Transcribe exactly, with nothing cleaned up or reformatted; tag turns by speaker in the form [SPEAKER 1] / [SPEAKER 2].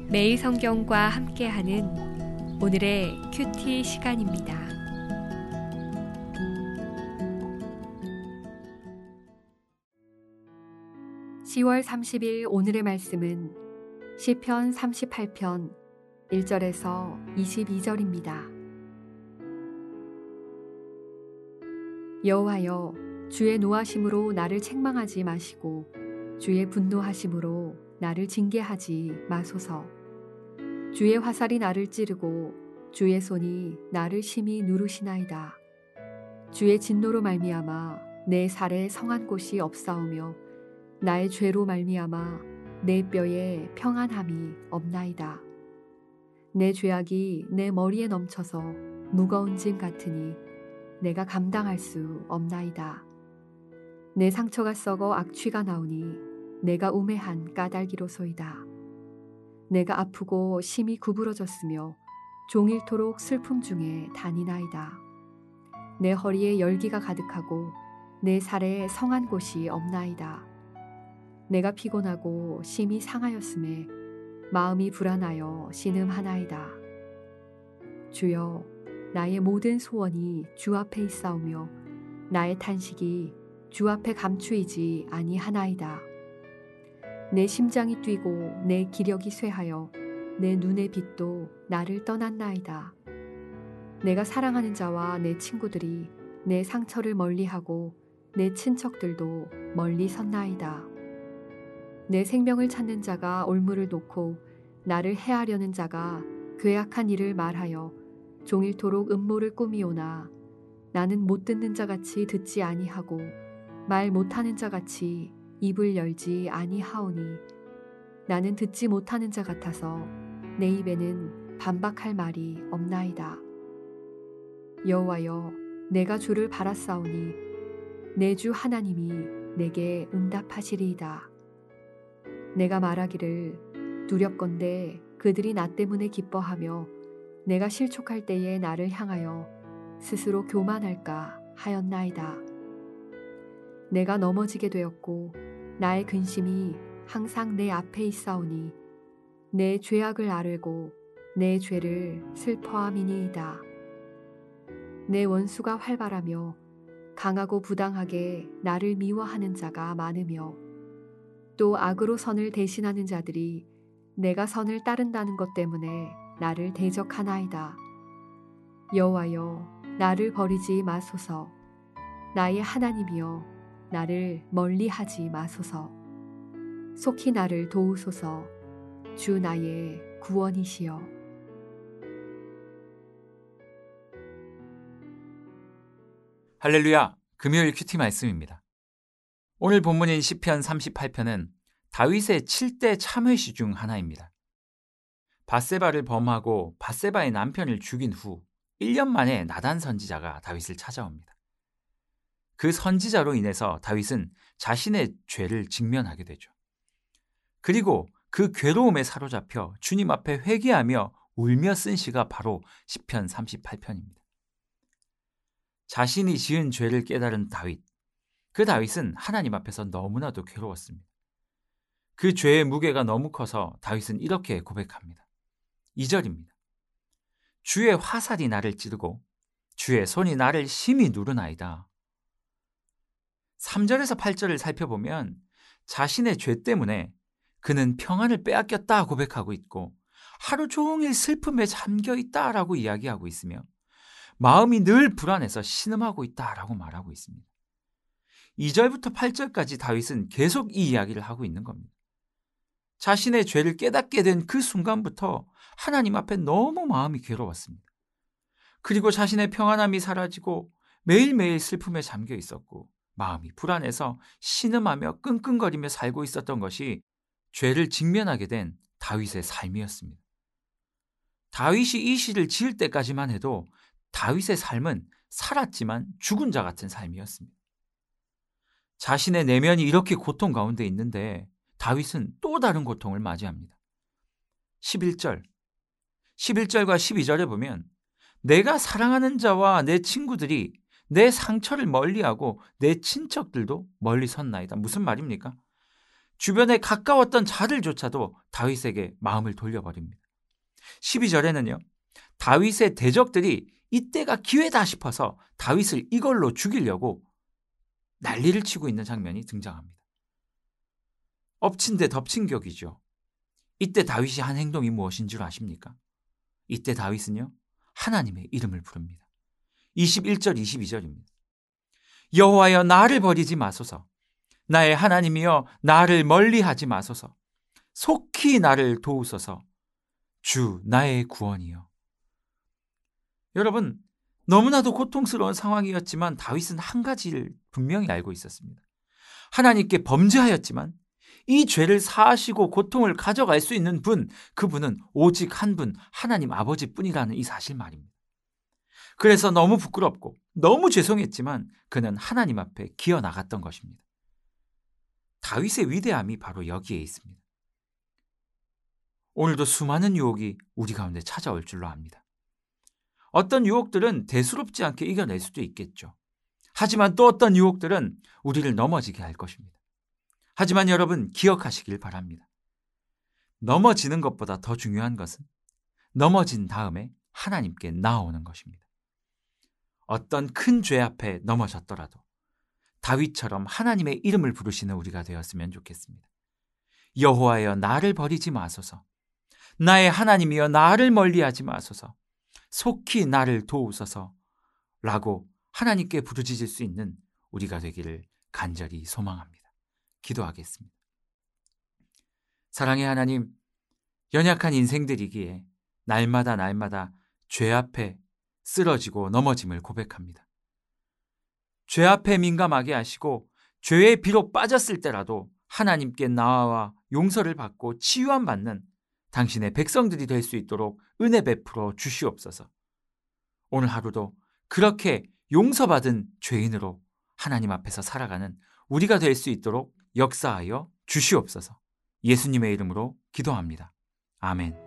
[SPEAKER 1] 매일 성경과 함께하는 오늘의 큐티 시간입니다. 시월 삼십일 오늘의 말씀은 시편 삼십팔 편 일 절에서 이십이 절입니다. 여호와여, 주의 노하심으로 나를 책망하지 마시고 주의 분노하심으로 나를 징계하지 마소서. 주의 화살이 나를 찌르고 주의 손이 나를 심히 누르시나이다. 주의 진노로 말미암아 내 살에 성한 곳이 없사오며 나의 죄로 말미암아 내 뼈에 평안함이 없나이다. 내 죄악이 내 머리에 넘쳐서 무거운 짐 같으니 내가 감당할 수 없나이다. 내 상처가 썩어 악취가 나오니 내가 우매한 까닭이로소이다. 내가 아프고 심히 구부러졌으며 종일토록 슬픔 중에 다니나이다. 내 허리에 열기가 가득하고 내 살에 성한 곳이 없나이다. 내가 피곤하고 심히 상하였음에 마음이 불안하여 신음하나이다. 주여, 나의 모든 소원이 주 앞에 있사오며 나의 탄식이 주 앞에 감추이지 아니하나이다. 내 심장이 뛰고 내 기력이 쇠하여 내 눈의 빛도 나를 떠났나이다. 내가 사랑하는 자와 내 친구들이 내 상처를 멀리하고 내 친척들도 멀리 섰나이다. 내 생명을 찾는 자가 올무를 놓고 나를 해하려는 자가 괴악한 일을 말하여 종일토록 음모를 꾸미오나 나는 못 듣는 자같이 듣지 아니하고 말 못하는 자같이 입을 열지 아니하오니 나는 듣지 못하는 자 같아서 내 입에는 반박할 말이 없나이다. 여호와여, 내가 주를 바라사오니 내 주 하나님이 내게 응답하시리이다. 내가 말하기를 두렵건대 그들이 나 때문에 기뻐하며 내가 실족할 때에 나를 향하여 스스로 교만할까 하였나이다. 내가 넘어지게 되었고 나의 근심이 항상 내 앞에 있사오니 내 죄악을 아뢰고 내 죄를 슬퍼함이니이다. 내 원수가 활발하며 강하고 부당하게 나를 미워하는 자가 많으며 또 악으로 선을 대신하는 자들이 내가 선을 따른다는 것 때문에 나를 대적하나이다. 여호와여, 나를 버리지 마소서. 나의 하나님이여, 나를 멀리하지 마소서. 속히 나를 도우소서. 주 나의 구원이시여.
[SPEAKER 2] 할렐루야, 금요일 큐티 말씀입니다. 오늘 본문인 시편 삼십팔 편은 다윗의 칠 대 참회시 중 하나입니다. 밧세바를 범하고 밧세바의 남편을 죽인 후 일 년 만에 나단 선지자가 다윗을 찾아옵니다. 그 선지자로 인해서 다윗은 자신의 죄를 직면하게 되죠. 그리고 그 괴로움에 사로잡혀 주님 앞에 회개하며 울며 쓴 시가 바로 시편 삼십팔 편입니다. 자신이 지은 죄를 깨달은 다윗, 그 다윗은 하나님 앞에서 너무나도 괴로웠습니다. 그 죄의 무게가 너무 커서 다윗은 이렇게 고백합니다. 이 절입니다. 주의 화살이 나를 찌르고 주의 손이 나를 심히 누르나이다. 삼 절에서 팔 절을 살펴보면 자신의 죄 때문에 그는 평안을 빼앗겼다 고백하고 있고 하루 종일 슬픔에 잠겨 있다라고 이야기하고 있으며 마음이 늘 불안해서 신음하고 있다라고 말하고 있습니다. 이 절부터 팔 절까지 다윗은 계속 이 이야기를 하고 있는 겁니다. 자신의 죄를 깨닫게 된 그 순간부터 하나님 앞에 너무 마음이 괴로웠습니다. 그리고 자신의 평안함이 사라지고 매일매일 슬픔에 잠겨 있었고 마음이 불안해서 신음하며 끙끙거리며 살고 있었던 것이 죄를 직면하게 된 다윗의 삶이었습니다. 다윗이 이 시를 지을 때까지만 해도 다윗의 삶은 살았지만 죽은 자 같은 삶이었습니다. 자신의 내면이 이렇게 고통 가운데 있는데 다윗은 또 다른 고통을 맞이합니다. 십일 절, 십일 절과 십이 절에 보면 내가 사랑하는 자와 내 친구들이 내 상처를 멀리하고 내 친척들도 멀리 섰나이다. 무슨 말입니까? 주변에 가까웠던 자들조차도 다윗에게 마음을 돌려버립니다. 십이 절에는요. 다윗의 대적들이 이때가 기회다 싶어서 다윗을 이걸로 죽이려고 난리를 치고 있는 장면이 등장합니다. 엎친 데 덮친 격이죠. 이때 다윗이 한 행동이 무엇인 줄 아십니까? 이때 다윗은요. 하나님의 이름을 부릅니다. 이십일 절 이십이 절입니다. 여호와여 나를 버리지 마소서. 나의 하나님이여 나를 멀리하지 마소서. 속히 나를 도우소서. 주 나의 구원이여. 여러분, 너무나도 고통스러운 상황이었지만 다윗은 한 가지를 분명히 알고 있었습니다. 하나님께 범죄하였지만 이 죄를 사하시고 고통을 가져갈 수 있는 분, 그분은 오직 한 분, 하나님 아버지뿐이라는 이 사실 말입니다. 그래서 너무 부끄럽고 너무 죄송했지만 그는 하나님 앞에 기어 나갔던 것입니다. 다윗의 위대함이 바로 여기에 있습니다. 오늘도 수많은 유혹이 우리 가운데 찾아올 줄로 압니다. 어떤 유혹들은 대수롭지 않게 이겨낼 수도 있겠죠. 하지만 또 어떤 유혹들은 우리를 넘어지게 할 것입니다. 하지만 여러분 기억하시길 바랍니다. 넘어지는 것보다 더 중요한 것은 넘어진 다음에 하나님께 나아오는 것입니다. 어떤 큰 죄 앞에 넘어졌더라도 다윗처럼 하나님의 이름을 부르시는 우리가 되었으면 좋겠습니다. 여호와여 나를 버리지 마소서. 나의 하나님이여 나를 멀리하지 마소서. 속히 나를 도우소서 라고 하나님께 부르짖을 수 있는 우리가 되기를 간절히 소망합니다. 기도하겠습니다. 사랑의 하나님, 연약한 인생들이기에 날마다 날마다 죄 앞에 쓰러지고 넘어짐을 고백합니다. 죄 앞에 민감하게 하시고 죄에 비록 빠졌을 때라도 하나님께 나아와 용서를 받고 치유함 받는 당신의 백성들이 될 수 있도록 은혜 베풀어 주시옵소서. 오늘 하루도 그렇게 용서받은 죄인으로 하나님 앞에서 살아가는 우리가 될 수 있도록 역사하여 주시옵소서. 예수님의 이름으로 기도합니다. 아멘.